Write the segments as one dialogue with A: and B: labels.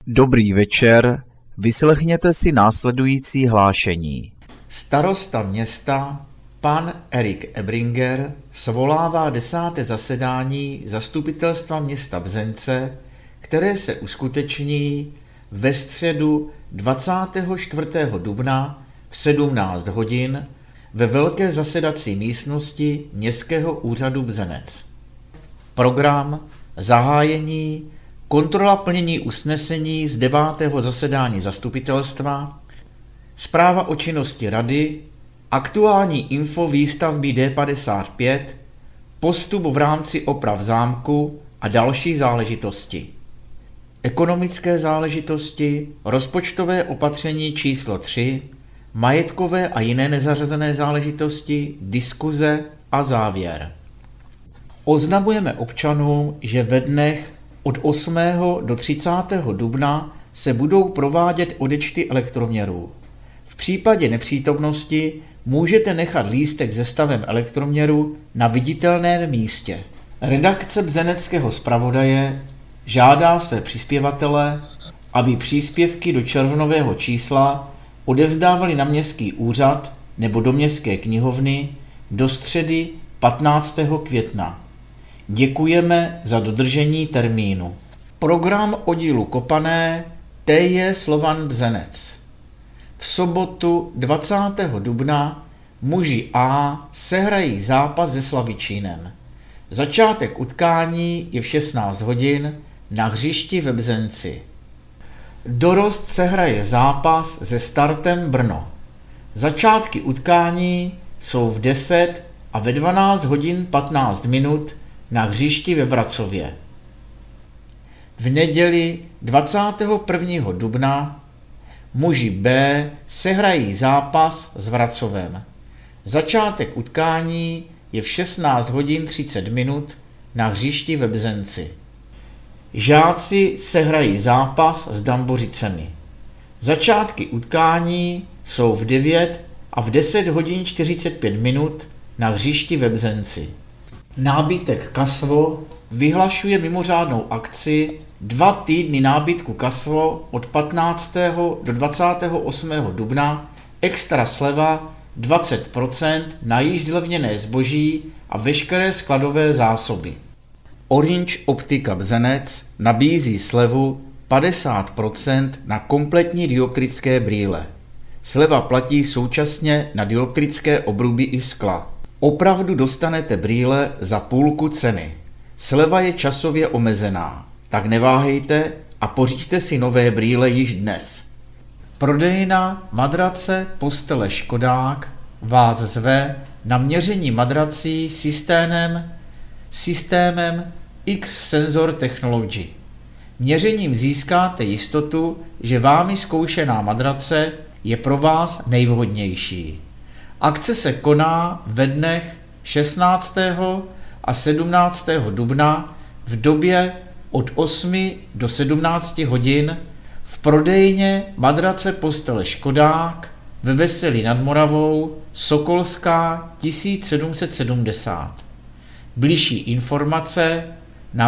A: Dobrý večer, vyslechněte si následující hlášení. Starosta města, pan Erik Ebringer, svolává 10. zasedání Zastupitelstva města Bzence, které se uskuteční ve středu 24. dubna v 17 hodin ve velké zasedací místnosti Městského úřadu Bzenec. Program, zahájení, kontrola plnění usnesení z 9. zasedání zastupitelstva, zpráva o činnosti rady, aktuální info výstavby D55, postup v rámci oprav zámku a další záležitosti. Ekonomické záležitosti, rozpočtové opatření číslo 3, majetkové a jiné nezařazené záležitosti, diskuze a závěr. Oznamujeme občanům, že ve dnech od 8. do 30. dubna se budou provádět odečty elektroměrů. V případě nepřítomnosti můžete nechat lístek se stavem elektroměru na viditelném místě. Redakce Bzeneckého zpravodaje žádá své přispěvatele, aby příspěvky do červnového čísla odevzdávali na městský úřad nebo do městské knihovny do středy 15. května. Děkujeme za dodržení termínu. Program oddílu Kopané T.J. Slovan Bzenec. V sobotu 20. dubna muži A sehrají zápas se Slavičínem. Začátek utkání je v 16 hodin na hřišti ve Bzenci. Dorost sehraje zápas se Startem Brno. Začátky utkání jsou v 10 a ve 12 hodin 15 minut na hřišti ve Vracově. V neděli 21. dubna muži B sehrají zápas s Vracovem. Začátek utkání je v 16 hodin 30 minut na hřišti ve Bzenci. Žáci sehrají zápas s Dambořicemi. Začátky utkání jsou v 9 a v 10 hodin 45 minut na hřišti ve Bzenci. Nábytek Kasvo vyhlašuje mimořádnou akci 2 týdny nábytku Kasvo od 15. do 28. dubna, extra sleva 20% na již zlevněné zboží a veškeré skladové zásoby. Orange Optika Bzenec nabízí slevu 50% na kompletní dioptrické brýle. Sleva platí současně na dioptrické obruby i skla. Opravdu dostanete brýle za půlku ceny. Sleva je časově omezená, tak neváhejte a pořiďte si nové brýle již dnes. Prodejna madrace postele Škodák vás zve na měření madrací systémem X-Sensor Technology. Měřením získáte jistotu, že vámi zkoušená madrace je pro vás nejvhodnější. Akce se koná ve dnech 16. a 17. dubna v době od 8 do 17 hodin v prodejně madrace postele Škodák ve Veselí nad Moravou, Sokolská 1770. Bližší informace na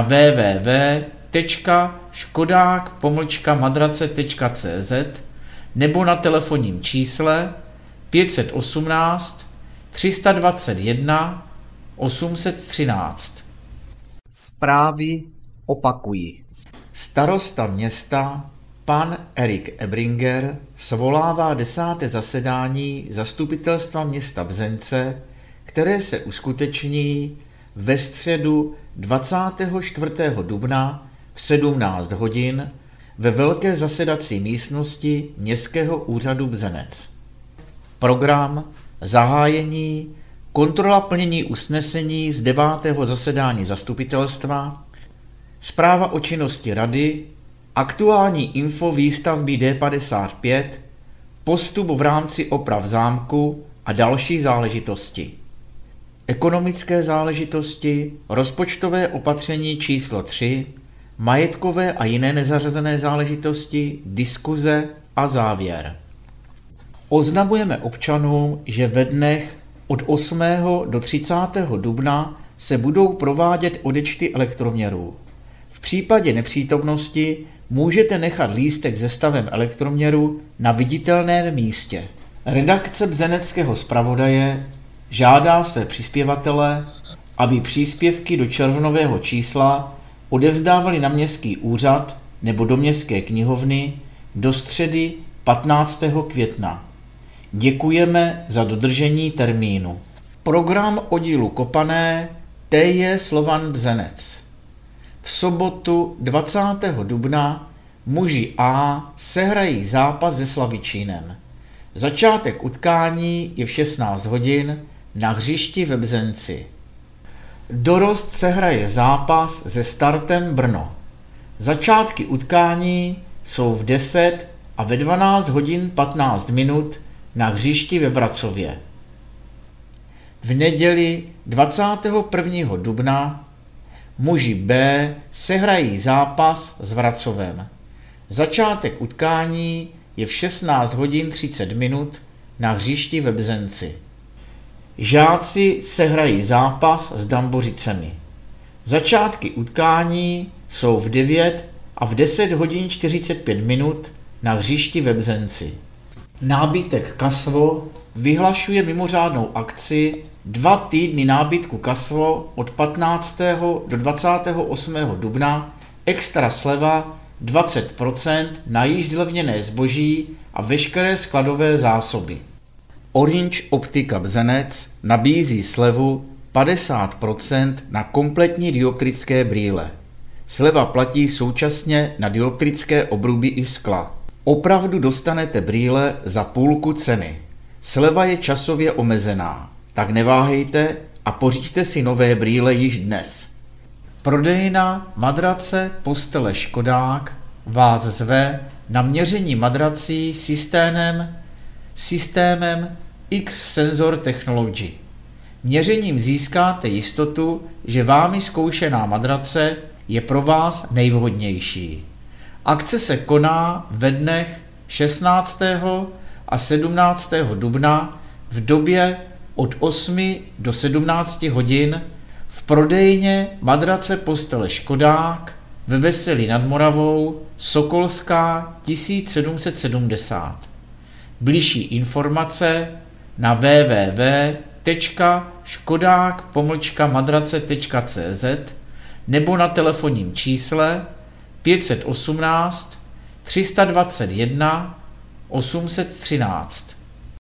A: www.škodák-madrace.cz nebo na telefonním čísle 518 321 813. Zprávy opakují. Starosta města, pan Erik Ebringer, svolává 10. zasedání Zastupitelstva města Bzence, které se uskuteční ve středu 24. dubna v 17 hodin ve velké zasedací místnosti Městského úřadu Bzenec. Program, zahájení, kontrola plnění usnesení z 9. zasedání zastupitelstva, zpráva o činnosti rady, aktuální info výstavby D55, postup v rámci oprav zámku a další záležitosti. Ekonomické záležitosti, rozpočtové opatření číslo 3, majetkové a jiné nezařazené záležitosti, diskuze a závěr. Oznamujeme občanům, že ve dnech od 8. do 30. dubna se budou provádět odečty elektroměrů. V případě nepřítomnosti můžete nechat lístek se stavem elektroměru na viditelném místě. Redakce Bzeneckého zpravodaje žádá své přispěvatele, aby příspěvky do červnového čísla odevzdávali na městský úřad nebo do městské knihovny do středy 15. května. Děkujeme za dodržení termínu. Program oddílu Kopané T.J. Slovan Bzenec. V sobotu 20. dubna muži A sehrají zápas se Slavičínem. Začátek utkání je v 16 hodin na hřišti ve Bzenci. Dorost sehraje zápas se Startem Brno. Začátky utkání jsou v 10 a ve 12 hodin 15 minut na hřišti ve Vracově. V neděli 21. dubna muži B sehrají zápas s Vracovem. Začátek utkání je v 16 hodin 30 minut na hřišti ve Bzenci. Žáci sehrají zápas s Dambořicemi. Začátky utkání jsou v 9 a v 10 hodin 45 minut na hřišti ve Bzenci. Nábytek Kasvo vyhlašuje mimořádnou akci 2 týdny nábytku Kasvo od 15. do 28. dubna, extra sleva 20% na již zlevněné zboží a veškeré skladové zásoby. Orange Optika Bzenec nabízí slevu 50% na kompletní dioptrické brýle. Sleva platí současně na dioptrické obruby i skla. Opravdu dostanete brýle za půlku ceny. Sleva je časově omezená, tak neváhejte a pořiďte si nové brýle již dnes. Prodejna madrace postele Škodák vás zve na měření madrací systémem X-Sensor Technology. Měřením získáte jistotu, že vámi zkoušená madrace je pro vás nejvhodnější. Akce se koná ve dnech 16. a 17. dubna v době od 8 do 17 hodin v prodejně madrace postele Škodák ve Veselí nad Moravou, Sokolská 1770. Bližší informace na www.škodák-madrace.cz nebo na telefonním čísle 518 321 813.